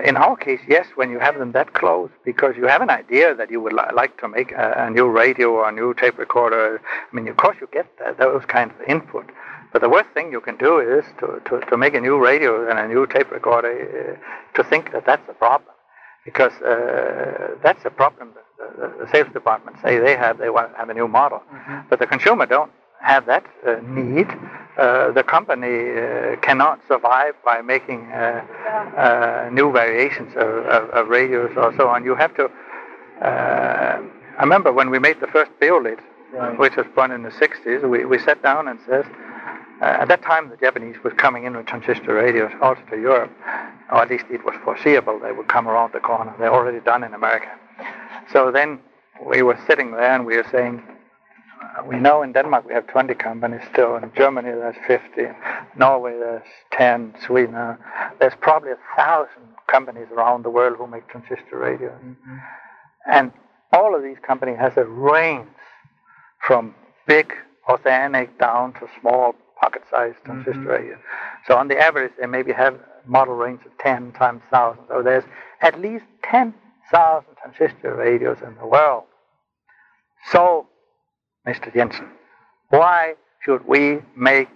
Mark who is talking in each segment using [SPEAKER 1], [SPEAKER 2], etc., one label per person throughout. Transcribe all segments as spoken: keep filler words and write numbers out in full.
[SPEAKER 1] in our case, yes, when you have them that close, because you have an idea that you would li- like to make a, a new radio or a new tape recorder. I mean, of course, you get that, those kinds of input. But the worst thing you can do is to, to, to make a new radio and a new tape recorder, uh, to think that that's a problem. Because uh, that's a problem that the, the sales department say they have. They want to have a new model. Mm-hmm. But the consumer don't have that uh, need. Uh, the company uh, cannot survive by making uh, uh, new variations of, of, of radios or so on. You have to... Uh, I remember when we made the first Beolit, right, which was born in the sixties, we, we sat down and said... Uh, at that time, the Japanese was coming in with transistor radios also to Europe, or at least it was foreseeable they would come around the corner. They're already done in America. So then we were sitting there and we were saying, uh, we know in Denmark we have twenty companies still. In Germany there's fifty. Norway there's ten. Sweden, uh, there's probably a thousand companies around the world who make transistor radios. Mm-hmm. And all of these companies has a range from big Oceanic down to small pocket-sized transistor mm-hmm. radio. So on the average, they maybe have model range of ten times one thousand. So there's at least ten thousand transistor radios in the world. So, Mister Jensen, why should we make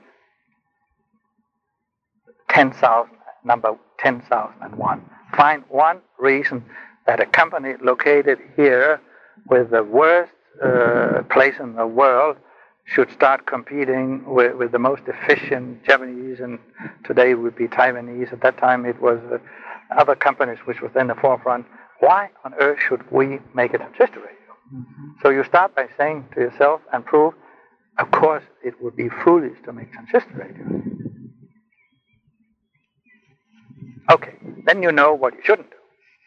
[SPEAKER 1] ten thousand, number ten thousand one? Find one reason that a company located here with the worst uh, place in the world should start competing with, with the most efficient Japanese, and today would be Taiwanese. At that time it was uh, other companies which was in the forefront. Why on earth should we make a transistor radio? Mm-hmm. So you start by saying to yourself and prove, of course it would be foolish to make transistor radios. Okay, then you know what you shouldn't do.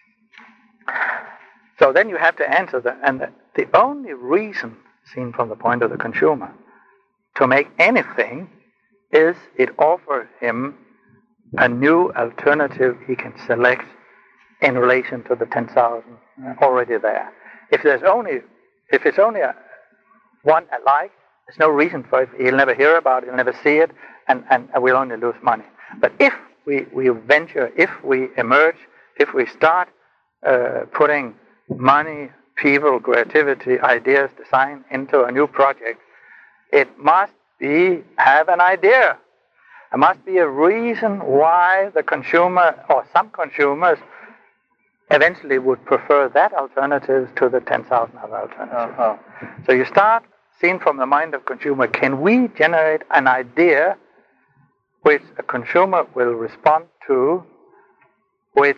[SPEAKER 1] So then you have to answer that, and the, the only reason, seen from the point of the consumer, to make anything is it offers him a new alternative he can select in relation to the ten thousand already there. If there's only, if it's only a, one alike, there's no reason for it. He'll never hear about it, he'll never see it, and, and we'll only lose money. But if we, we venture, if we emerge, if we start uh, putting money, people, creativity, ideas, design into a new project, it must be have an idea. There must be a reason why the consumer, or some consumers, eventually would prefer that alternative to the ten thousand other alternatives. Uh-huh. So you start, seen from the mind of consumer, can we generate an idea which a consumer will respond to, which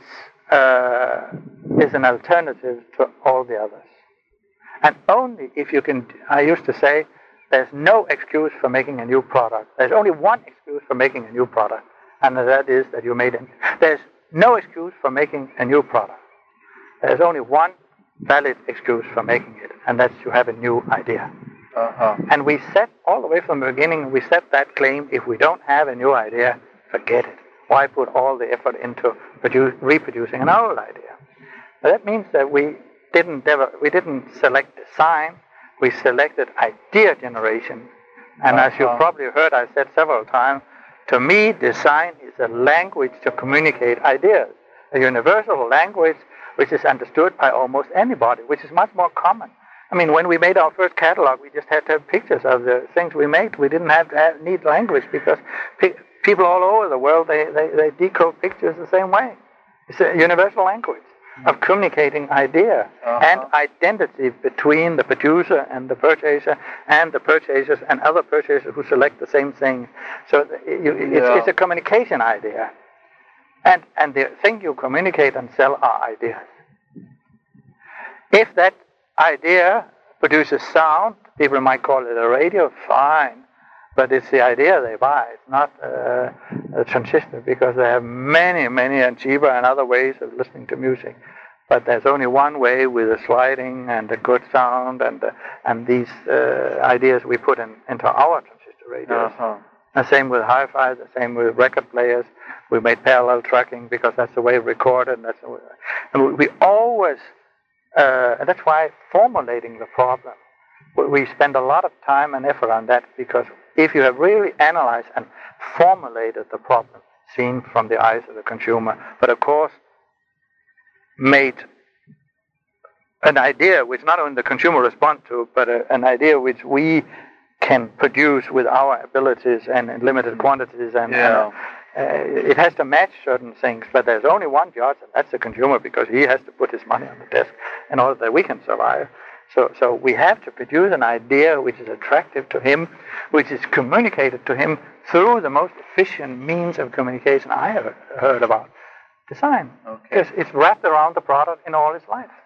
[SPEAKER 1] uh, is an alternative to all the others? And only if you can, I used to say, there's no excuse for making a new product. There's only one excuse for making a new product, and that is that you made it. There's no excuse for making a new product. There's only one valid excuse for making it, and that's you have a new idea. Uh-huh. And we set, all the way from the beginning, we set that claim, if we don't have a new idea, forget it. Why put all the effort into produce, reproducing an old idea? Now, that means that we didn't ever, we didn't select design, we selected idea generation. And uh-huh. as you've probably heard, I said several times, to me, design is a language to communicate ideas, a universal language which is understood by almost anybody, which is much more common. I mean, when we made our first catalog, we just had to have pictures of the things we made. We didn't have to have, need language, because pe- people all over the world, they, they, they decode pictures the same way. It's a universal language of communicating idea uh-huh. and identity between the producer and the purchaser, and the purchasers and other purchasers who select the same thing. So you, it's, yeah. it's a communication idea. And, and the thing you communicate and sell are ideas. If that idea produces sound, people might call it a radio, fine. But it's the idea they buy. It's not uh, a transistor, because they have many, many and cheaper and other ways of listening to music. But there's only one way, with a sliding and a good sound and uh, and these uh, ideas we put in, into our transistor radios. Uh-huh. The same with hi-fi, the same with record players. We made parallel tracking because that's the way we recorded. And that's the way, and we always, uh, and that's why formulating the problem, we spend a lot of time and effort on that, because if you have really analyzed and formulated the problem, seen from the eyes of the consumer, but of course, made an idea which not only the consumer respond to, but a, an idea which we can produce with our abilities and in limited quantities, and,
[SPEAKER 2] Yeah.
[SPEAKER 1] and uh, it has to match certain things. But there's only one judge, and that's the consumer, because he has to put his money on the desk in order that we can survive. So, so we have to produce an idea which is attractive to him, which is communicated to him through the most efficient means of communication I have heard about: design.
[SPEAKER 2] Okay.
[SPEAKER 1] Because it's wrapped around the product in all its life.